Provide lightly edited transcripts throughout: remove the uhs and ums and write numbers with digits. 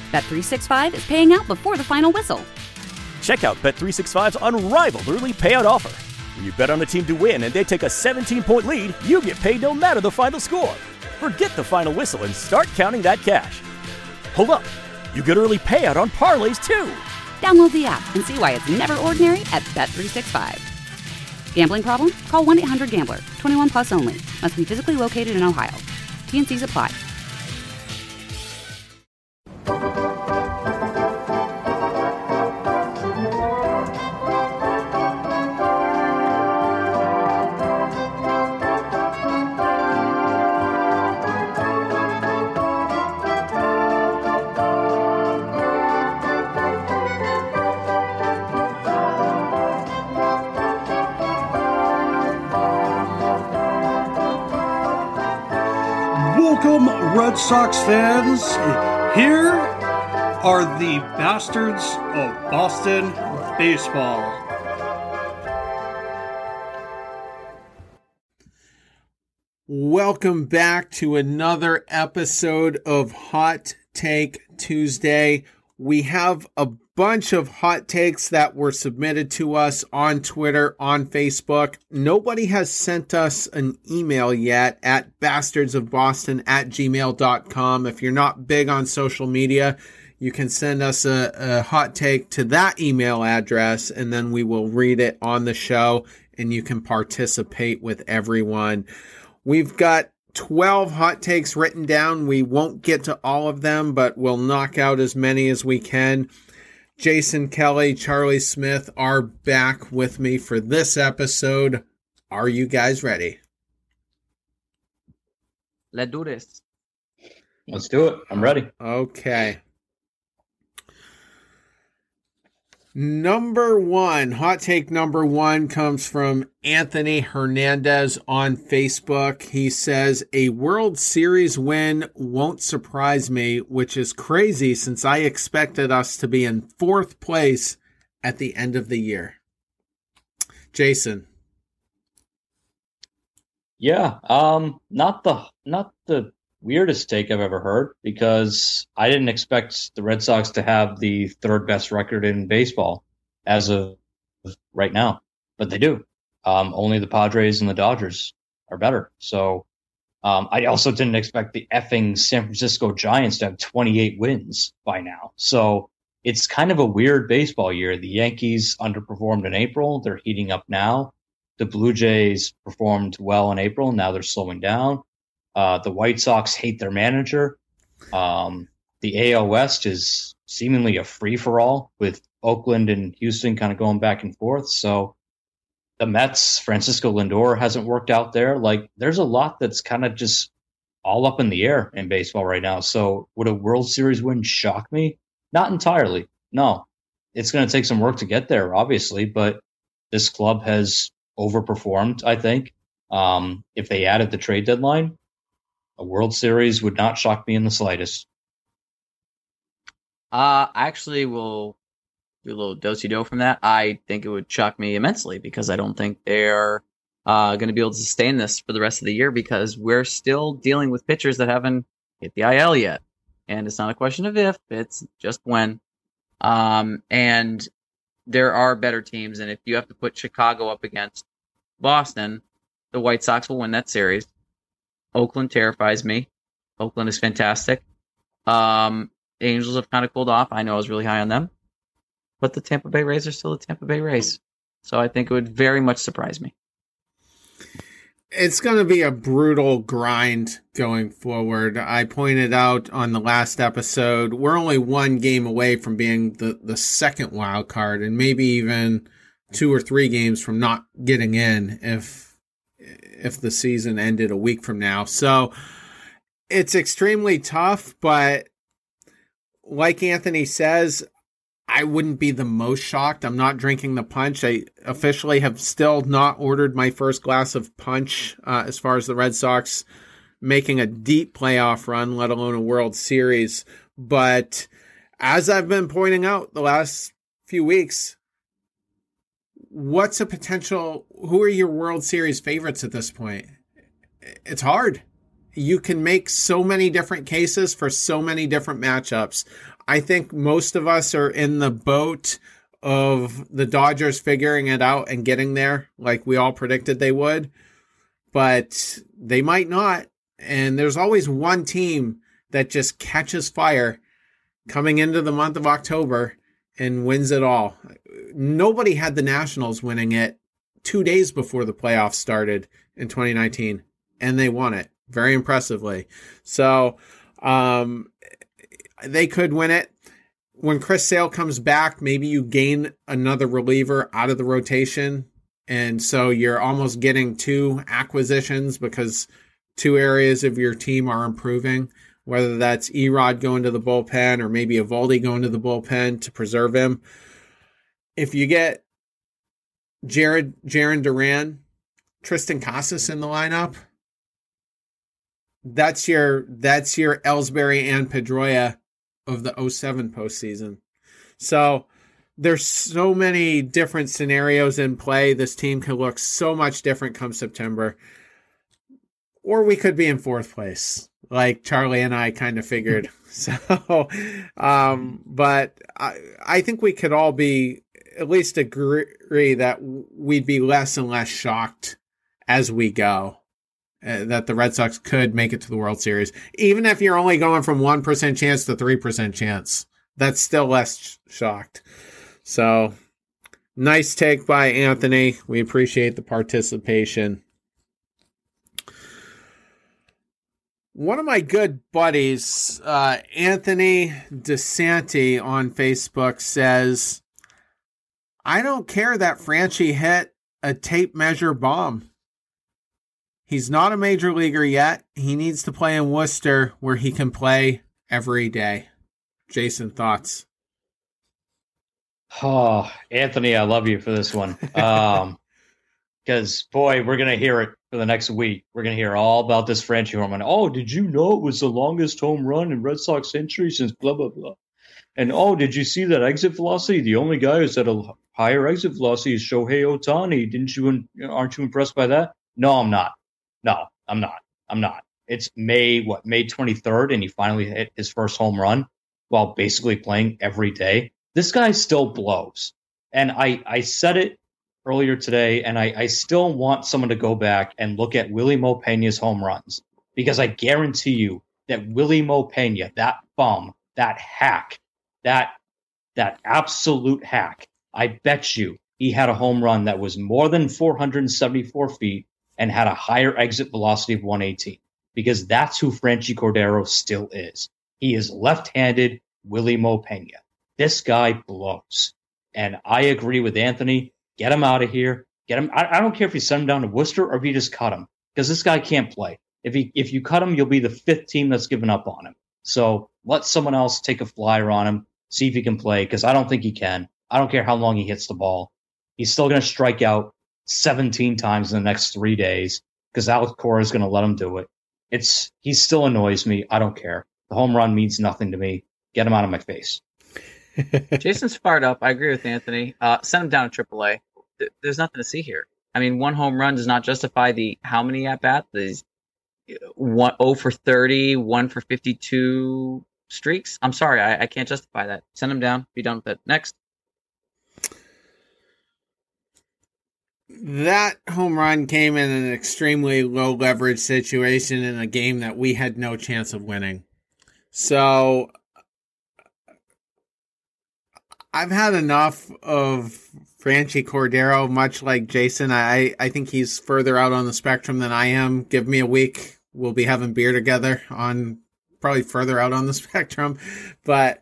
Bet365 is paying out before the final whistle. Check out Bet365's unrivaled early payout offer. When you bet on a team to win and they take a 17-point lead, you get paid no matter the final score. Forget the final whistle and start counting that cash. Hold up. You get early payout on parlays, too. Download the app and see why it's never ordinary at Bet365. Gambling problem? Call 1-800-GAMBLER. 21 plus only. Must be physically located in Ohio. T&Cs apply. Welcome, Red Sox fans. Here are the Bastards of Boston baseball. Welcome back to another episode of Hot Take Tuesday. We have a bunch of hot takes that were submitted to us on Twitter, on Facebook. Nobody has sent us an email yet at bastardsofboston@gmail.com. If you're not big on social media, you can send us a hot take to that email address, and then we will read it on the show, and you can participate with everyone. We've got 12 hot takes written down. We won't get to all of them, but we'll knock out as many as we can. Jason Kelly, Charlie Smith are back with me for this episode. Are you guys ready? Let's do this. Let's do it. I'm ready. Okay. Number one, hot take number one comes from Anthony Hernandez on Facebook. He says, a World Series win won't surprise me, which is crazy since I expected us to be in fourth place at the end of the year. Jason. Yeah, not the weirdest take I've ever heard, because I didn't expect the Red Sox to have the third best record in baseball as of right now, but they do. Only the Padres and the Dodgers are better. So I also didn't expect the effing San Francisco Giants to have 28 wins by now. So it's kind of a weird baseball year. The Yankees underperformed in April. They're heating up now. The Blue Jays performed well in April. Now they're slowing down. The White Sox hate their manager. The AL West is seemingly a free-for-all with Oakland and Houston kind of going back and forth. So the Mets, Francisco Lindor hasn't worked out there. Like, there's a lot that's kind of just all up in the air in baseball right now. So would a World Series win shock me? Not entirely. No. It's going to take some work to get there, obviously, but this club has overperformed, I think. If they added the trade deadline, a World Series would not shock me in the slightest. I actually will do a little do-si-do from that. I think it would shock me immensely because I don't think they're going to be able to sustain this for the rest of the year, because we're still dealing with pitchers that haven't hit the IL yet. And it's not a question of if, it's just when. And there are better teams, and if you have to put Chicago up against Boston, the White Sox will win that series. Oakland terrifies me. Oakland is fantastic. Angels have kind of cooled off. I know I was really high on them. But the Tampa Bay Rays are still the Tampa Bay Rays. So I think it would very much surprise me. It's going to be a brutal grind going forward. I pointed out on the last episode, we're only one game away from being the second wild card, and maybe even 2 or 3 games from not getting in if the season ended a week from now. So it's extremely tough, but like Anthony says, I wouldn't be the most shocked. I'm not drinking the punch. I officially have still not ordered my first glass of punch as far as the Red Sox making a deep playoff run, let alone a World Series. But as I've been pointing out the last few weeks, what's a potential, who are your World Series favorites at this point? It's hard. you can make so many different cases for so many different matchups. I think most of us are in the boat of the Dodgers figuring it out and getting there like we all predicted they would, but they might not. And there's always one team that just catches fire coming into the month of October and wins it all. Nobody had the Nationals winning it 2 days before the playoffs started in 2019, and they won it very impressively. So they could win it. When Chris Sale comes back, maybe you gain another reliever out of the rotation. And so you're almost getting 2 acquisitions because 2 areas of your team are improving, whether that's Erod going to the bullpen or maybe Eovaldi going to the bullpen to preserve him. If you get Jarren Duran, Triston Casas in the lineup, that's your Ellsbury and Pedroia of the 2007 postseason. So there's so many different scenarios in play. This team could look so much different come September. Or we could be in 4th place, like Charlie and I kind of figured. So, but I think we could all be at least agree that we'd be less and less shocked as we go. That the Red Sox could make it to the World Series. Even if you're only going from 1% chance to 3% chance, that's still less shocked. So, nice take by Anthony. We appreciate the participation. One of my good buddies, Anthony DeSanti on Facebook says, I don't care that Franchy hit a tape measure bomb. He's not a major leaguer yet. He needs to play in Worcester where he can play every day. Jason, thoughts? Oh, Anthony, I love you for this one. Because, boy, we're going to hear it for the next week. We're going to hear all about this Franchy home run. Oh, did you know it was the longest home run in Red Sox history since blah, blah, blah. And, oh, did you see that exit velocity? The only guy who's at a higher exit velocity is Shohei Ohtani. Aren't you impressed by that? No, I'm not. No, I'm not. It's May 23rd, and he finally hit his first home run while basically playing every day. This guy still blows. And I said it earlier today, and I still want someone to go back and look at Willie Mo Pena's home runs, because I guarantee you that Willie Mo Pena, that bum, that hack, that absolute hack, I bet you he had a home run that was more than 474 feet and had a higher exit velocity of 118, because that's who Franchy Cordero still is. He is left-handed Willie Mo Pena. This guy blows. And I agree with Anthony. Get him out of here. Get him. I don't care if you send him down to Worcester or if you just cut him, because this guy can't play. If you cut him, you'll be the 5th team that's given up on him. So let someone else take a flyer on him, see if he can play, because I don't think he can. I don't care how long he hits the ball. He's still going to strike out 17 times in the next 3 days because Alex Cora is going to let him do it. He still annoys me. I don't care. The home run means nothing to me. Get him out of my face. Jason's fired up. I agree with Anthony. Send him down to AAA. There's nothing to see here. I mean, one home run does not justify the how many at bats? These 0 for 30, 1 for 52 streaks. I'm sorry, I can't justify that. Send him down. Be done with it. Next. That home run came in an extremely low leverage situation in a game that we had no chance of winning. So I've had enough of Franchy Cordero, much like Jason. I think he's further out on the spectrum than I am. Give me a week. We'll be having beer together on probably further out on the spectrum. But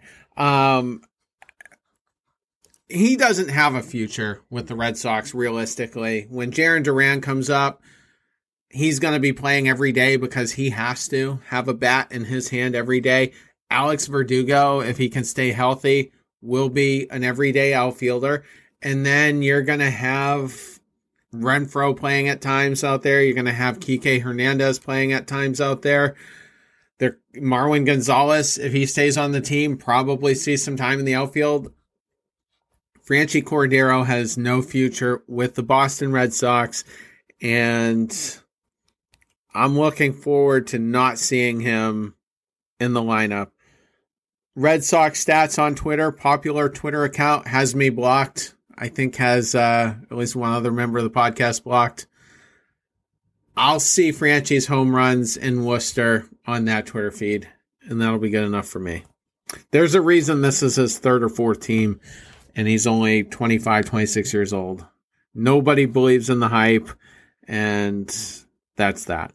he doesn't have a future with the Red Sox, realistically. When Jarren Duran comes up, he's going to be playing every day because he has to have a bat in his hand every day. Alex Verdugo, if he can stay healthy, will be an everyday outfielder. And then you're going to have Renfroe playing at times out there. You're going to have Kike Hernandez playing at times out there. Marwin Gonzalez, if he stays on the team, probably sees some time in the outfield. Franchy Cordero has no future with the Boston Red Sox, and I'm looking forward to not seeing him in the lineup. Red Sox Stats on Twitter, popular Twitter account, has me blocked. I think has at least one other member of the podcast blocked. I'll see Franchi's home runs in Worcester on that Twitter feed, and that'll be good enough for me. There's a reason this is his third or fourth team, and he's only 25, 26 years old. Nobody believes in the hype, and that's that.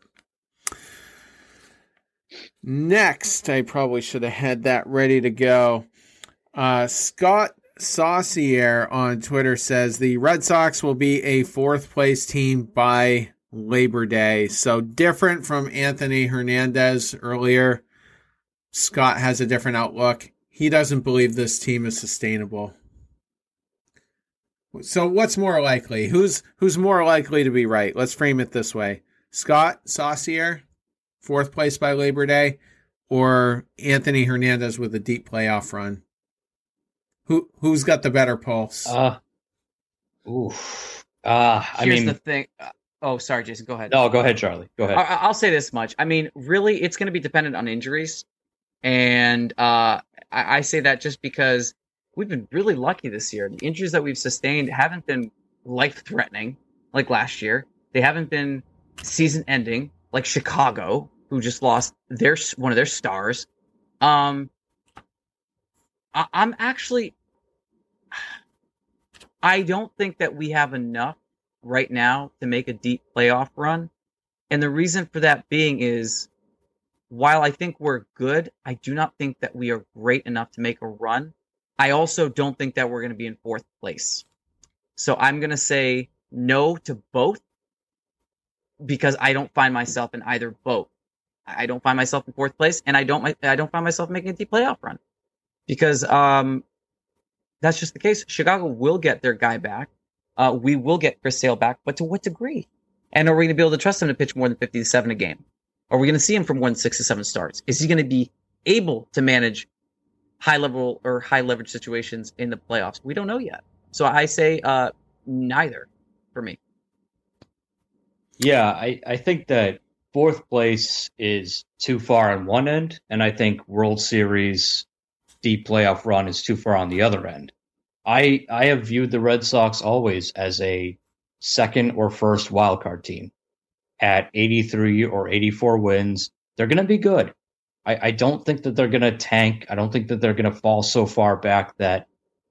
Next, I probably should have had that ready to go. Scott Saucier on Twitter says the Red Sox will be a fourth place team by Labor Day. So different from Anthony Hernandez earlier. Scott has a different outlook. He doesn't believe this team is sustainable. So what's more likely? Who's more likely to be right? Let's frame it this way. Scott Saucier, fourth place by Labor Day, or Anthony Hernandez with a deep playoff run? Who's got the better pulse? Here's the thing. Oh, sorry, Jason. Go ahead. No, go ahead, Charlie. Go ahead. I'll say this much. I mean, really, it's going to be dependent on injuries. And I say that just because we've been really lucky this year. The injuries that we've sustained haven't been life-threatening like last year. They haven't been season-ending like Chicago, who just lost one of their stars. I'm actually... I don't think that we have enough right now to make a deep playoff run. And the reason for that being is, while I think we're good, I do not think that we are great enough to make a run. I also don't think that we're going to be in fourth place. So I'm going to say no to both, because I don't find myself in either boat. I don't find myself in fourth place, and I don't find myself making a deep playoff run, because that's just the case. Chicago will get their guy back. We will get Chris Sale back, but to what degree? And are we going to be able to trust him to pitch more than 57 a game? Are we going to see him from 1 6 to 7 starts? Is he going to be able to manage high level or high leverage situations in the playoffs? We don't know yet. So I say neither for me. Yeah, I think that fourth place is too far on one end, and I think World Series deep playoff run is too far on the other end. I have viewed the Red Sox always as a second or first wildcard team. At 83 or 84 wins, they're going to be good. I don't think that they're going to tank. I don't think that they're going to fall so far back that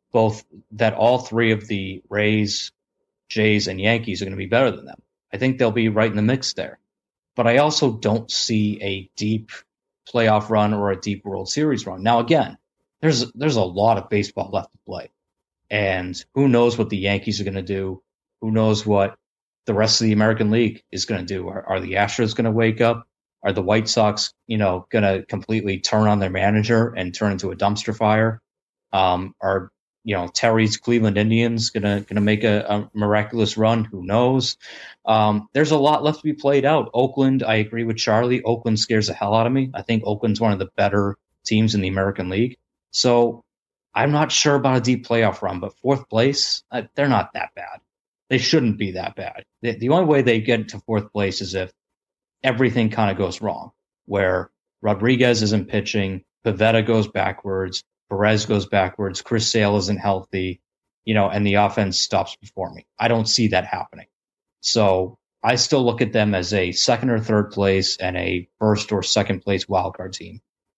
all three of the Rays, Jays, and Yankees are going to be better than them. I think they'll be right in the mix there. But I also don't see a deep playoff run or a deep World Series run. Now, again, there's a lot of baseball left to play. And who knows what the Yankees are going to do? Who knows what the rest of the American League is going to do? Are the Astros going to wake up? Are the White Sox, going to completely turn on their manager and turn into a dumpster fire? Are Terry's Cleveland Indians going to make a miraculous run? Who knows? There's a lot left to be played out. Oakland, I agree with Charlie. Oakland scares the hell out of me. I think Oakland's one of the better teams in the American League. So I'm not sure about a deep playoff run, but fourth place, they're not that bad. They shouldn't be that bad. The only way they get to fourth place is if everything kind of goes wrong, where Rodriguez isn't pitching, Pivetta goes backwards, Perez goes backwards, Chris Sale isn't healthy, and the offense stops performing. I don't see that happening. So I still look at them as a second or third place and a first or second place wildcard team.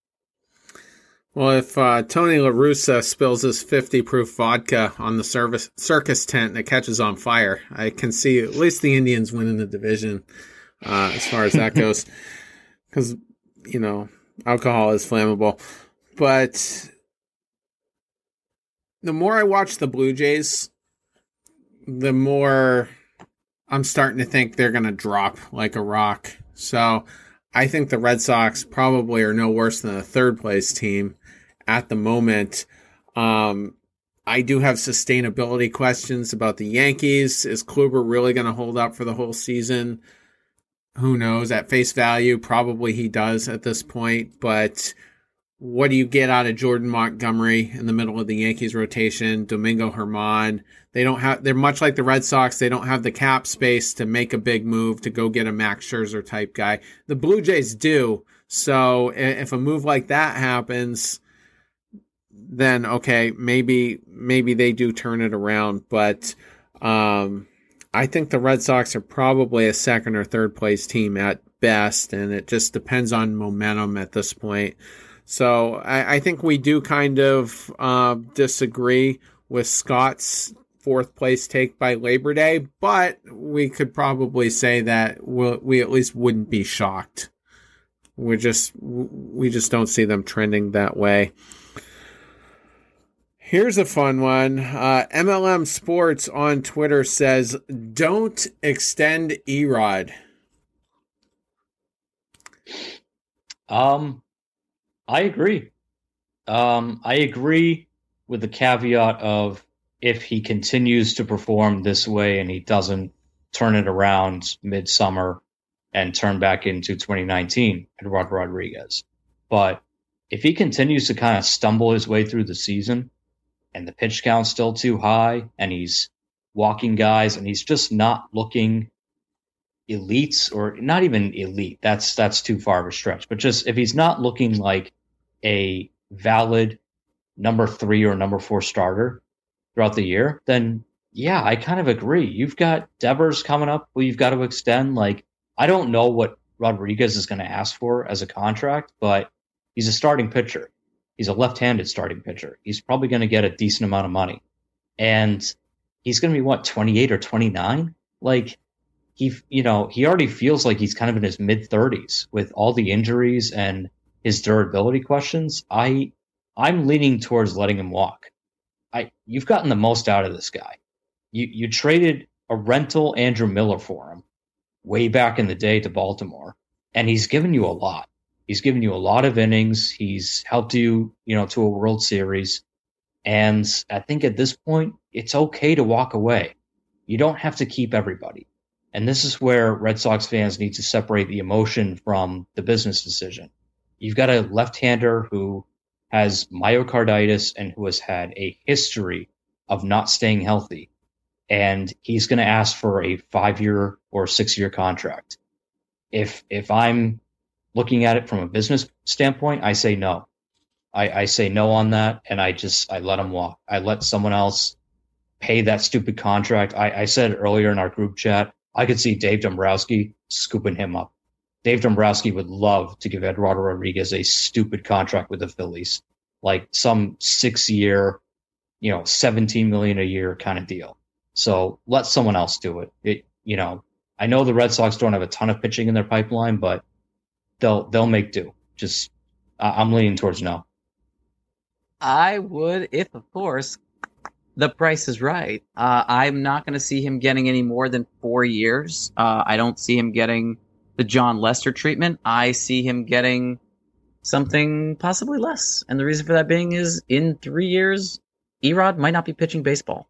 Well, if Tony La Russa spills his 50 proof vodka on the circus tent and it catches on fire, I can see at least the Indians winning the division as far as that goes. Because, alcohol is flammable. But the more I watch the Blue Jays, the more I'm starting to think they're going to drop like a rock. So I think the Red Sox probably are no worse than a third place team at the moment. I do have sustainability questions about the Yankees. Is Kluber really going to hold up for the whole season? Who knows? At face value, probably he does at this point. But what do you get out of Jordan Montgomery in the middle of the Yankees rotation? Domingo Germán. They're much like the Red Sox. They don't have the cap space to make a big move to go get a Max Scherzer type guy. The Blue Jays do. So if a move like that happens, then okay, maybe they do turn it around. But I think the Red Sox are probably a second or third place team at best, and it just depends on momentum at this point. So I think we do kind of disagree with Scott's fourth place take by Labor Day, but we could probably say that we at least wouldn't be shocked. We just don't see them trending that way. Here's a fun one. MLM Sports on Twitter says, don't extend Erod. I agree. I agree with the caveat of if he continues to perform this way and he doesn't turn it around midsummer and turn back into 2019, Eduardo Rodriguez. But if he continues to kind of stumble his way through the season and the pitch count's still too high and he's walking guys and he's just not looking elite, or not even elite, that's too far of a stretch, but just if he's not looking like a valid number 3 or number 4 starter throughout the year, then yeah, I kind of agree. You've got Devers coming up who you've got to extend. Like, I don't know what Rodriguez is going to ask for as a contract, but he's a starting pitcher. He's a left-handed starting pitcher. He's probably going to get a decent amount of money. And he's going to be, 28 or 29? Like, he already feels like he's kind of in his mid-30s with all the injuries and his durability questions. I'm leaning towards letting him walk. You've gotten the most out of this guy. You traded a rental Andrew Miller for him way back in the day to Baltimore, and he's given you a lot. He's given you a lot of innings. He's helped you, to a World Series. And I think at this point, it's okay to walk away. You don't have to keep everybody. And this is where Red Sox fans need to separate the emotion from the business decision. You've got a left-hander who has myocarditis and who has had a history of not staying healthy. And he's going to ask for a 5-year or 6-year contract. If I'm looking at it from a business standpoint, I say no. I say no on that, and I let him walk. I let someone else pay that stupid contract. I said earlier in our group chat, I could see Dave Dombrowski scooping him up. Dave Dombrowski would love to give Eduardo Rodriguez a stupid contract with the Phillies, like some 6-year, $17 million a year kind of deal. So let someone else do it. I know the Red Sox don't have a ton of pitching in their pipeline, but they'll make do. I'm leaning towards no. I would, if of course the price is right. I'm not going to see him getting any more than 4 years. I don't see him getting the John Lester treatment. I see him getting something possibly less. And the reason for that being is in 3 years, Erod might not be pitching baseball.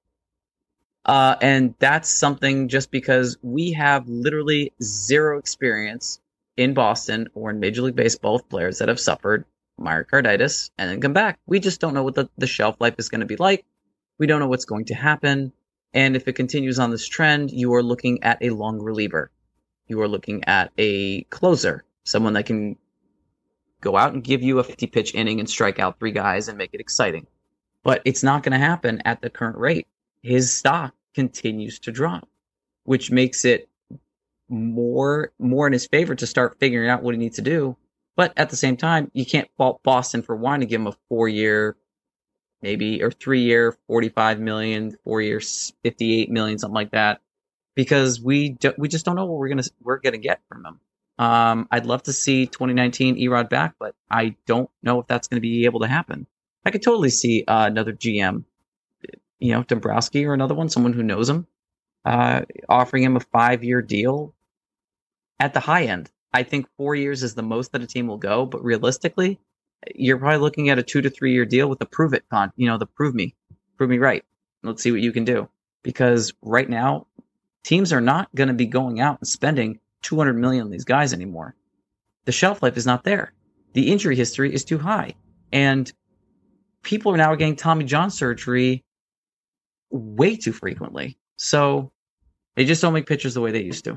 And that's something just because we have literally zero experience in Boston or in Major League Baseball with players that have suffered myocarditis and then come back. We just don't know what the shelf life is going to be like. We don't know what's going to happen. And if it continues on this trend, you are looking at a long reliever. You are looking at a closer, someone that can go out and give you a 50-pitch inning and strike out 3 guys and make it exciting. But it's not going to happen at the current rate. His stock continues to drop, which makes it more in his favor to start figuring out what he needs to do. But at the same time, you can't fault Boston for wanting to give him a 4-year, maybe, or 3-year, $45 million, 4 years, $58 million, something like that, because we just don't know what we're gonna get from him. I'd love to see 2019 Erod back, but I don't know if that's going to be able to happen. I could totally see another GM, Dombrowski or another one, someone who knows him, offering him a 5-year deal at the high end. I think 4 years is the most that a team will go, but realistically, you're probably looking at a 2 to 3 year deal with the prove it the prove me right. Let's see what you can do. Because right now, teams are not going to be going out and spending $200 million on these guys anymore. The shelf life is not there. The injury history is too high. And people are now getting Tommy John surgery way too frequently. So they just don't make pitchers the way they used to.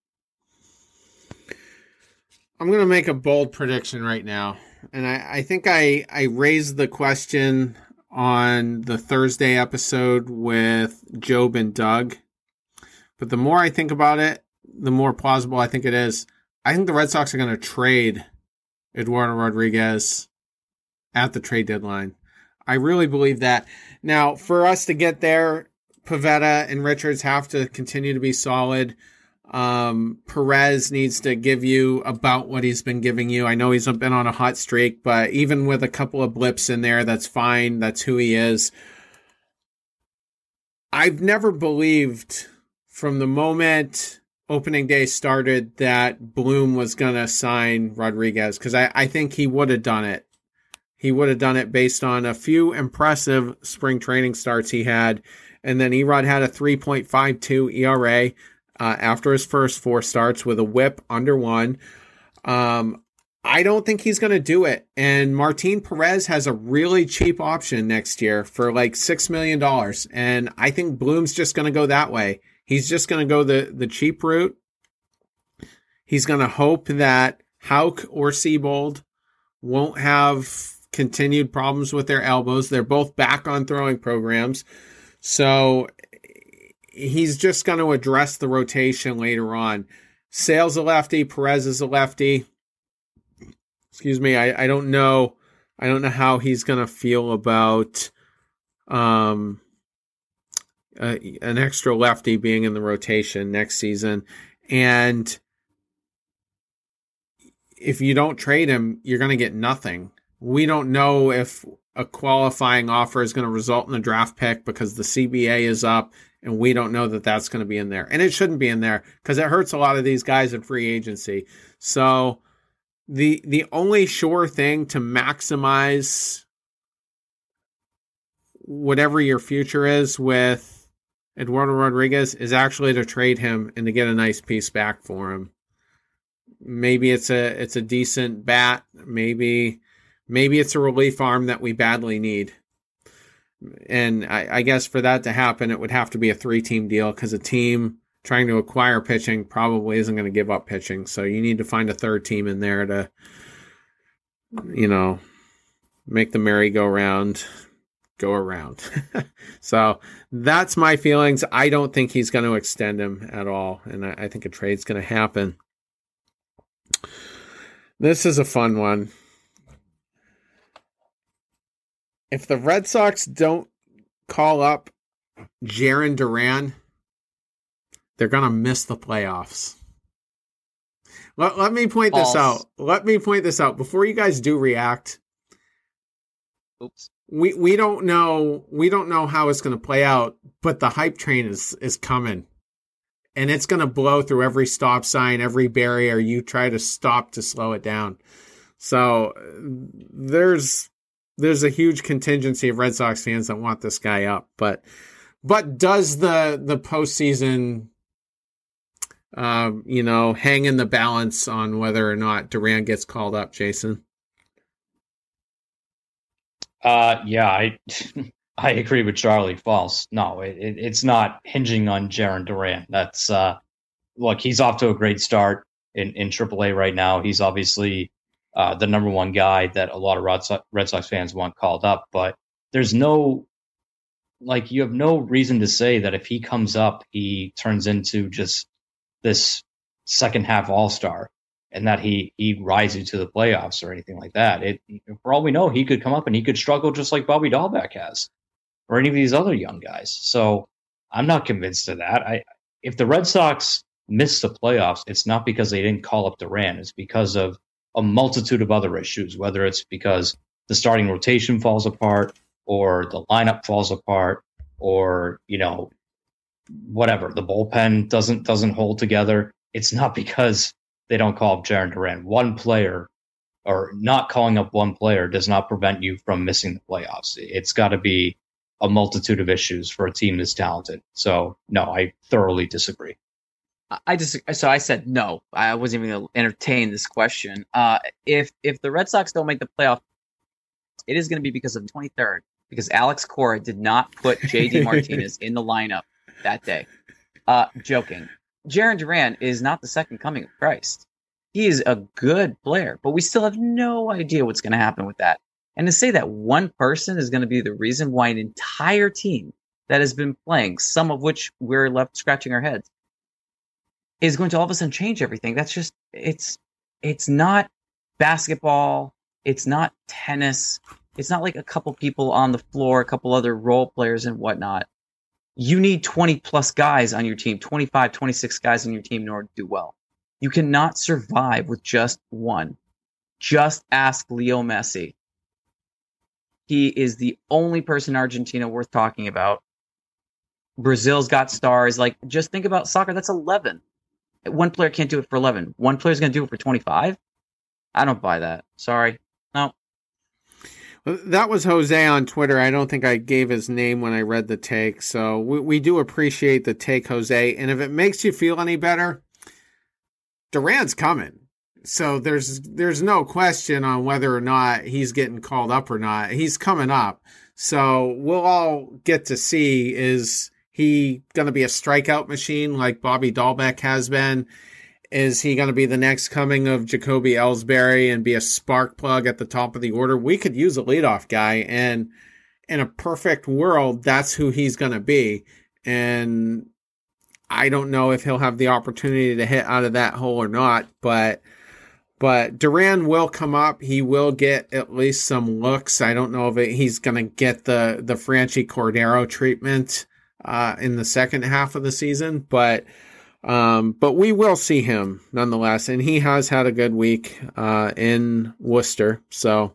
I'm going to make a bold prediction right now. And I think I raised the question on the Thursday episode with Job and Doug. But the more I think about it, the more plausible I think it is. I think the Red Sox are going to trade Eduardo Rodriguez at the trade deadline. I really believe that. Now, for us to get there, Pivetta and Richards have to continue to be solid. Perez needs to give you about what he's been giving you. I know he's been on a hot streak, but even with a couple of blips in there, that's fine. That's who he is. I've never believed from the moment opening day started that Bloom was going to sign Rodriguez, because I think he would have done it. He would have done it based on a few impressive spring training starts he had. And then Erod had a 3.52 ERA after his first 4 starts with a whip under 1. I don't think he's going to do it. And Martin Perez has a really cheap option next year for like $6 million. And I think Bloom's just going to go that way. He's just going to go the cheap route. He's going to hope that Houck or Seabold won't have continued problems with their elbows. They're both back on throwing programs. So he's just going to address the rotation later on. Sale's a lefty. Perez is a lefty. Excuse me. I don't know. I don't know how he's going to feel about an extra lefty being in the rotation next season. And if you don't trade him, you're going to get nothing. We don't know if a qualifying offer is going to result in a draft pick because the CBA is up, and we don't know that that's going to be in there. And it shouldn't be in there because it hurts a lot of these guys in free agency. So the only sure thing to maximize whatever your future is with Eduardo Rodriguez is actually to trade him and to get a nice piece back for him. Maybe it's a decent bat. Maybe it's a relief arm that we badly need. And I guess for that to happen, it would have to be a 3-team deal because a team trying to acquire pitching probably isn't going to give up pitching. So you need to find a third team in there to, make the merry-go-round go around. So that's my feelings. I don't think he's going to extend him at all. And I think a trade's going to happen. This is a fun one. If the Red Sox don't call up Jarren Duran, they're going to miss the playoffs. Let me point this out. Let me point this out before you guys do react. Oops. We don't know how it's going to play out, but the hype train is coming. And it's going to blow through every stop sign, every barrier you try to stop to slow it down. So there's a huge contingency of Red Sox fans that want this guy up. But does the postseason, hang in the balance on whether or not Duran gets called up, Jason? Yeah, I agree with Charlie. False. No, it's not hinging on Jarren Duran. That's look, he's off to a great start in AAA right now. He's obviously the number one guy that a lot of Red Sox fans want called up, but there's you have no reason to say that if he comes up, he turns into just this second half all-star and that he rises to the playoffs or anything like that. For all we know, he could come up and he could struggle just like Bobby Dahlbeck has or any of these other young guys. So I'm not convinced of that. If the Red Sox miss the playoffs, it's not because they didn't call up Duran. It's because of a multitude of other issues, whether it's because the starting rotation falls apart or the lineup falls apart or, whatever, the bullpen doesn't hold together. It's not because they don't call up Jarren Duran. One player or not calling up one player does not prevent you from missing the playoffs. It's got to be a multitude of issues for a team this talented. So, no, I thoroughly disagree. So I said no. I wasn't even going to entertain this question. If the Red Sox don't make the playoff, it is going to be because of the 23rd, because Alex Cora did not put JD Martinez in the lineup that day. Joking. Jarren Duran is not the second coming of Christ. He is a good player, but we still have no idea what's going to happen with that. And to say that one person is going to be the reason why an entire team that has been playing, some of which we're left scratching our heads, is going to all of a sudden change everything. That's just, it's not basketball. It's not tennis. It's not like a couple people on the floor, a couple other role players and whatnot. You need 20 plus guys on your team, 25, 26 guys on your team in order to do well. You cannot survive with just one. Just ask Leo Messi. He is the only person in Argentina worth talking about. Brazil's got stars. Like, just think about soccer. That's 11. One player can't do it for 11. One player's going to do it for 25? I don't buy that. Sorry. No. That was Jose on Twitter. I don't think I gave his name when I read the take. So we do appreciate the take, Jose. And if it makes you feel any better, Duran's coming. So there's no question on whether or not he's getting called up or not. He's coming up. So we'll all get to see, is he going to be a strikeout machine like Bobby Dahlbeck has been? Is he going to be the next coming of Jacoby Ellsbury and be a spark plug at the top of the order? We could use a leadoff guy, and in a perfect world, that's who he's going to be. And I don't know if he'll have the opportunity to hit out of that hole or not, but Duran will come up. He will get at least some looks. I don't know if he's going to get the Franchi Cordero treatment in the second half of the season, but we will see him nonetheless. And he has had a good week in Worcester, so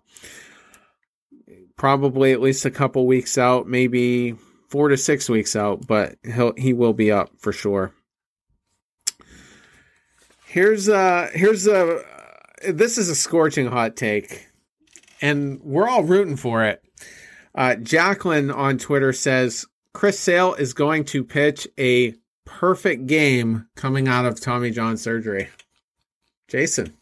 probably at least a couple weeks out, maybe 4 to 6 weeks out, but he will be up for sure. This is a scorching hot take, and we're all rooting for it. Jacqueline on Twitter says Chris Sale is going to pitch a perfect game coming out of Tommy John surgery. Jason.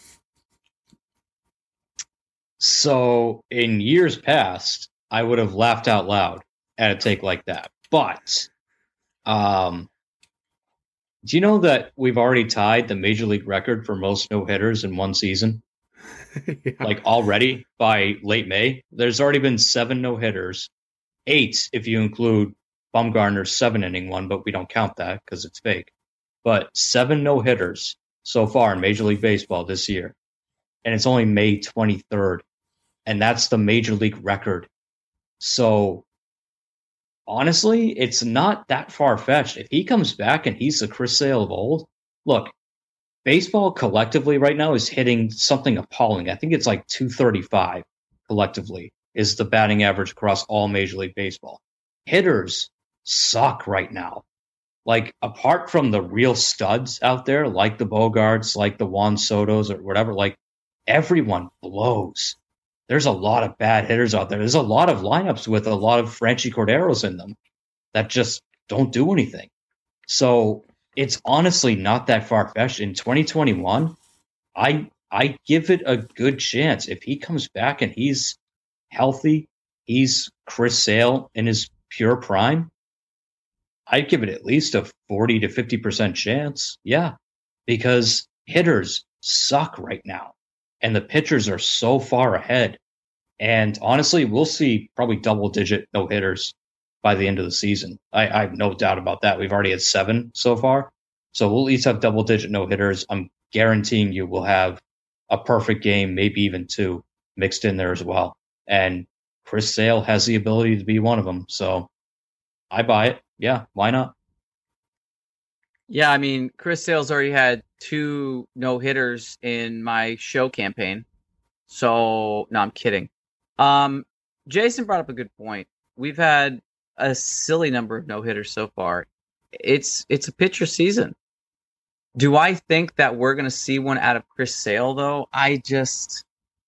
So in years past, I would have laughed out loud at a take like that. But do you know that we've already tied the major league record for most no-hitters in one season? Yeah. Like already by late May, there's already been 7 no-hitters, 8 if you include Bumgarner's 7-inning one, but we don't count that because it's fake. But 7 no-hitters so far in Major League Baseball this year. And it's only May 23rd. And that's the major league record. So honestly, it's not that far-fetched. If he comes back and he's the Chris Sale of old, look, baseball collectively right now is hitting something appalling. I think it's like 235 collectively is the batting average across all Major League Baseball. Hitters suck right now. Like, apart from the real studs out there, like the Bogarts, like the Juan Sotos or whatever, like, everyone blows. There's a lot of bad hitters out there. There's a lot of lineups with a lot of Franchi Corderos in them that just don't do anything. So it's honestly not that far-fetched. In 2021, I give it a good chance. If he comes back and he's healthy, he's Chris Sale in his pure prime, I'd give it at least a 40 to 50% chance. Yeah, because hitters suck right now. And the pitchers are so far ahead. And honestly, we'll see probably double-digit no-hitters by the end of the season. I have no doubt about that. We've already had 7 so far. So we'll at least have double-digit no-hitters. I'm guaranteeing you we'll have a perfect game, maybe even 2 mixed in there as well. And Chris Sale has the ability to be one of them. So I buy it. Yeah, why not? Yeah, I mean, Chris Sale's already had 2 no-hitters in my show campaign. So, no, I'm kidding. Jason brought up a good point. We've had a silly number of no-hitters so far. It's a pitcher season. Do I think that we're going to see one out of Chris Sale, though? I don't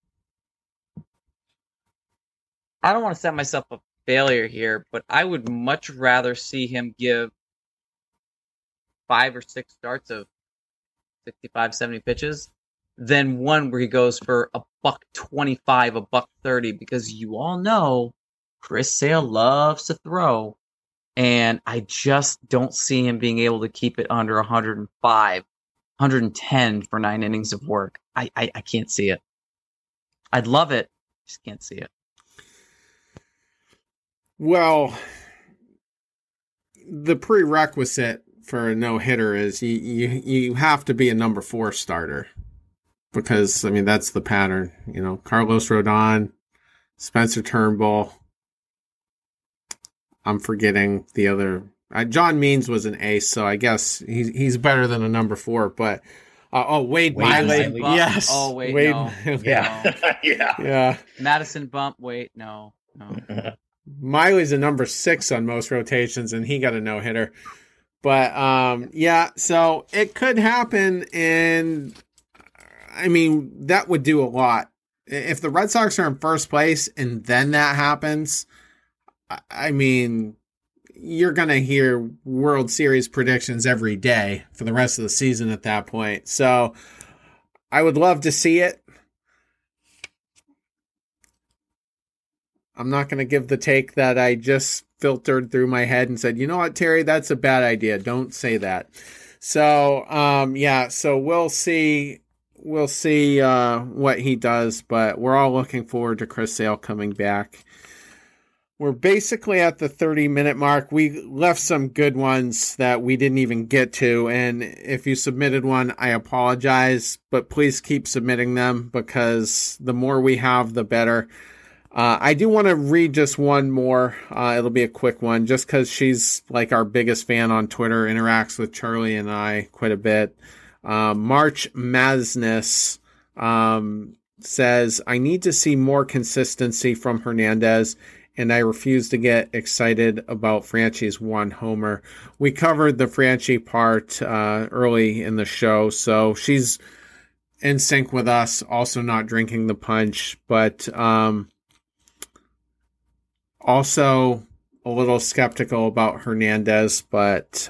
want to set myself up failure here, but I would much rather see him give 5 or 6 starts of 65, 70 pitches than one where he goes for $125, $130, because you all know Chris Sale loves to throw, and I just don't see him being able to keep it under 105, 110 for 9 innings of work. I can't see it. I'd love it, just can't see it. Well, the prerequisite for a no-hitter is you have to be a number 4 starter, because, I mean, that's the pattern. You know, Carlos Rodon, Spencer Turnbull. I'm forgetting the other. John Means was an ace, so I guess he's better than a number 4. But Wade Miley, yes. Oh wait, Wade, no. Yeah. yeah. Madison Bump. Wait, no. Miley's a number 6 on most rotations, and he got a no-hitter. But, yeah, so it could happen, and, I mean, that would do a lot. If the Red Sox are in first place and then that happens, I mean, you're going to hear World Series predictions every day for the rest of the season at that point. So I would love to see it. I'm not going to give the take that I just filtered through my head and said, you know what, Terry, that's a bad idea. Don't say that. So, yeah, so we'll see what he does, but we're all looking forward to Chris Sale coming back. We're basically at the 30-minute mark. We left some good ones that we didn't even get to, and if you submitted one, I apologize, but please keep submitting them, because the more we have, the better. I do want to read just one more. It'll be a quick one, just because she's like our biggest fan on Twitter, interacts with Charlie and I quite a bit. March Masness says, I need to see more consistency from Hernandez, and I refuse to get excited about Franchy's 1 homer. We covered the Franchy part early in the show, so she's in sync with us, also not drinking the punch, but also a little skeptical about Hernandez, but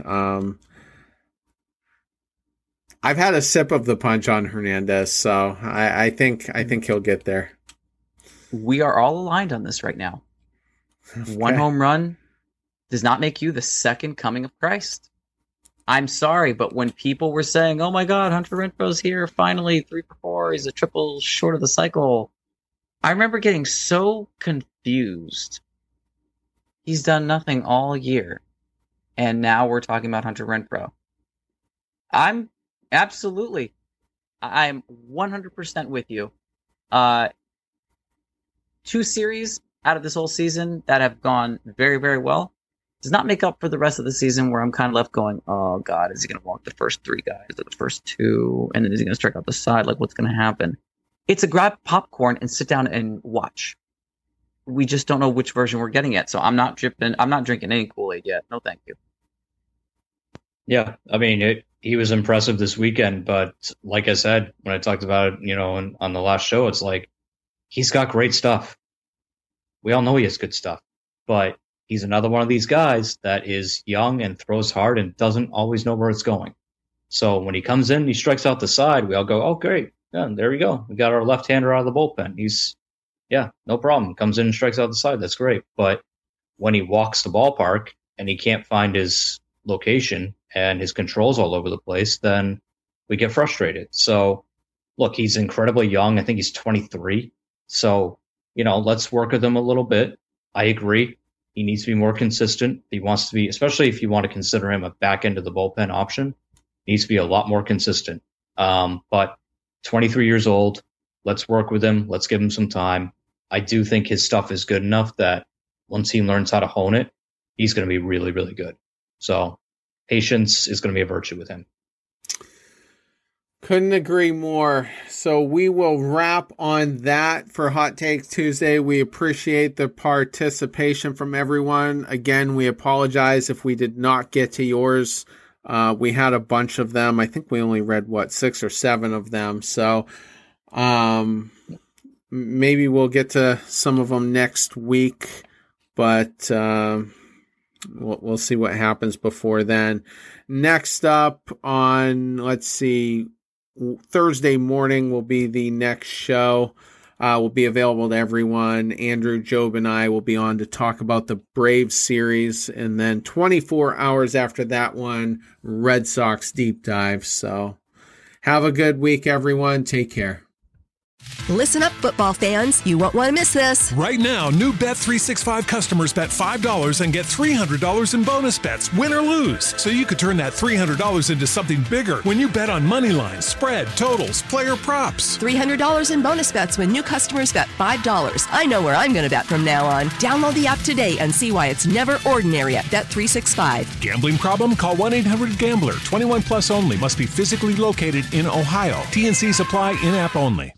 I've had a sip of the punch on Hernandez, so I think he'll get there. We are all aligned on this right now. Okay. 1 home run does not make you the second coming of Christ. I'm sorry, but when people were saying, oh my God, Hunter Renfroe's here, finally 3 for 4, he's a triple short of the cycle, I remember getting so confused. He's done nothing all year, and now we're talking about Hunter Renfroe. I'm 100% with you. 2 series out of this whole season that have gone very, very well does not make up for the rest of the season, where I'm kind of left going, oh God, is he going to walk the first 3 guys or the first 2? And then is he going to strike out the side? Like, what's going to happen? It's a grab popcorn and sit down and watch. We just don't know which version we're getting yet. So I'm not drinking any Kool-Aid yet. No, thank you. Yeah. I mean, he was impressive this weekend, but like I said, when I talked about it, you know, on the last show, it's like, he's got great stuff. We all know he has good stuff, but he's another one of these guys that is young and throws hard and doesn't always know where it's going. So when he comes in, he strikes out the side. We all go, oh, great. Yeah, there we go. We got our left-hander out of the bullpen. Yeah, no problem. Comes in and strikes out the side. That's great. But when he walks the ballpark and he can't find his location and his controls all over the place, then we get frustrated. So, look, he's incredibly young. I think he's 23. So, you know, let's work with him a little bit. I agree. He needs to be more consistent. He wants to be, especially if you want to consider him a back end of the bullpen option, he needs to be a lot more consistent. But 23 years old, let's work with him. Let's give him some time. I do think his stuff is good enough that once he learns how to hone it, he's going to be really, really good. So patience is going to be a virtue with him. Couldn't agree more. So we will wrap on that for Hot Takes Tuesday. We appreciate the participation from everyone. Again, we apologize if we did not get to yours. We had a bunch of them. I think we only read, 6 or 7 of them. So maybe we'll get to some of them next week, but we'll see what happens before then. Next up on, let's see, Thursday morning will be the next show. Will be available to everyone. Andrew, Job, and I will be on to talk about the Braves series. And then 24 hours after that one, Red Sox deep dive. So have a good week, everyone. Take care. Listen up, football fans. You won't want to miss this. Right now, new Bet365 customers bet $5 and get $300 in bonus bets, win or lose. So you could turn that $300 into something bigger when you bet on money lines, spread, totals, player props. $300 in bonus bets when new customers bet $5. I know where I'm going to bet from now on. Download the app today and see why it's never ordinary at Bet365. Gambling problem? Call 1-800-GAMBLER. 21 plus only. Must be physically located in Ohio. T&Cs apply, in-app only.